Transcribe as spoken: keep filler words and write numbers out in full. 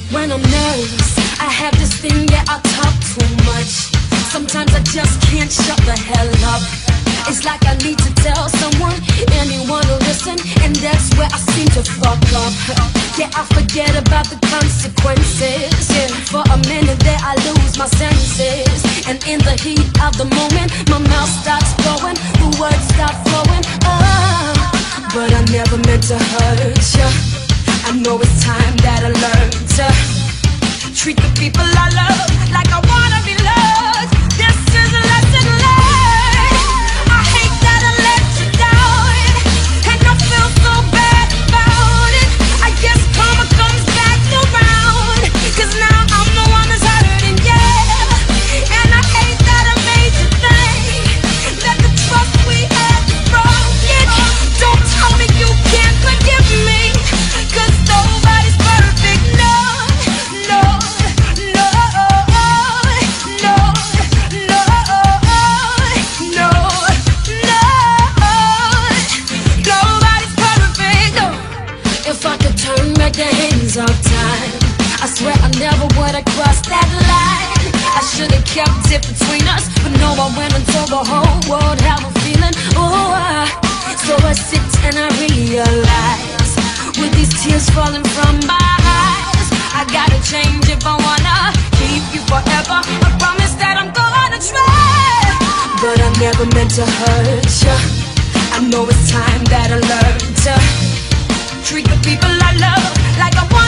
When I'm nervous, I have this thing, yeah, I talk too much. Sometimes I just can't shut the hell up. It's like I need to tell someone, anyone to listen, and that's where I seem to fuck up. Yeah, I forget about the consequences. Yeah, for a minute there I lose my senses, and in the heat of the moment, my mouth starts flowing, the words start flowing. Oh, but I never meant to hurt you. I know it's time that I learn to treat the people I love like I wanna be loved. This is a lesson learned. I hate that I let you down, and I feel so bad about it. I guess karma comes back around, 'cause now I'm the one that's hurting, yeah. And I hate that I made you think that the trust we had was broken. Don't tell me you can't forgive me, 'cause nobody's perfect, no, no, no, no, no, no, no. Nobody's perfect, no. If I could turn back the hands of time, I swear I never would have crossed that line. I should have kept it between us, but no, I went and told the whole world how I'm feeling. Oh, I, so I sit and I realize, with these tears falling from my eyes, I gotta change if I wanna keep you forever. I promise that I'm gonna try, but I never meant to hurt you. I know it's time that I learn to treat the people I love like I want.